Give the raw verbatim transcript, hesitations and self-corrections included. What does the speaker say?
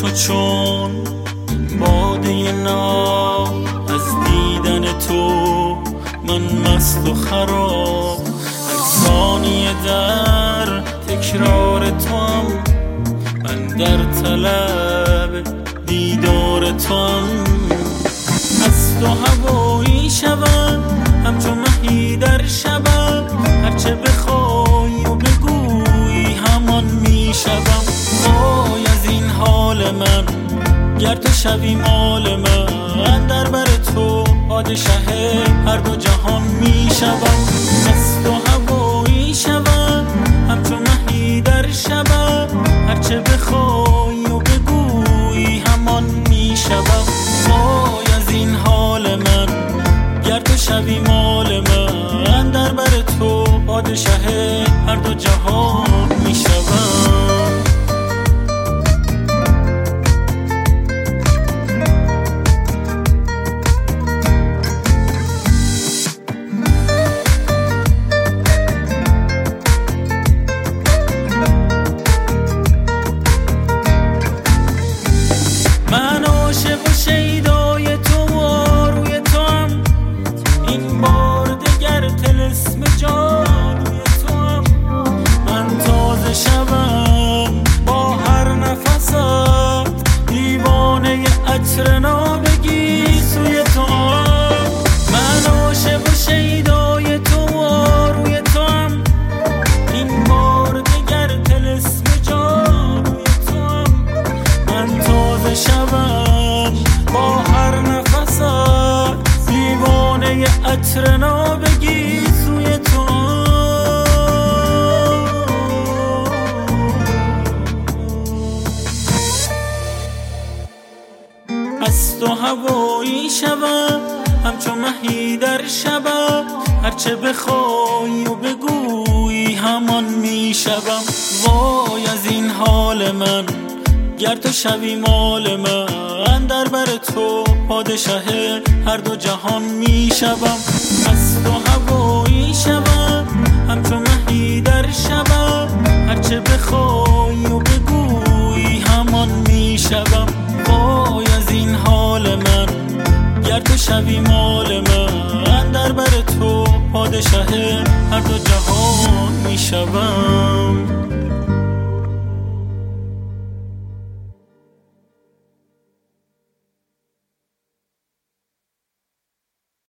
تو چون باده ناب، از دیدن تو من مست و خراب. هر ثانیه در تکرار توام، من در طلب دیدار توام. از تو هوایی شوم همچو مهی در شبم، هرچه بخوای و بگویی همان میشوم. وای از این حال من، گر تو شوی مال من، در بر تو پادشه هر دو جهان میشوم. از تو هوایی شوم همچو مهی در شبم، هرچه بخوای و بگویی همان میشوم. وای از این حال من، گر تو شوی مال من، در بر تو پادشه هر دو جهان میشوم. من عاشق و شیدای تو و روی تو هم، این بار دگر طلسم جادوی تو هم. من تازه شوم با هر نفست، دیوانه عطر نابگی سوی تو هم. من عاشق و شیدای تو و روی تو هم، این بار دگر طلسم جادوی تو هم. من تازه شوم با هر نفست، دیوانه عطر نابگی سوی تو. از تو هوایی شوم همچو مهی در شبم، هرچه بخوای و بگویی همان میشوم. وای از این حال من، گر تو شوی مال من، در بر تو پادشه هر دو جهان میشوم. از تو هوایی شوم همچو مهی در شبم، هرچه بخوای و بگویی همان میشوم. وای از این حال من، گر تو شوی مال من، در بر تو پادشه هر دو جهان میشوم.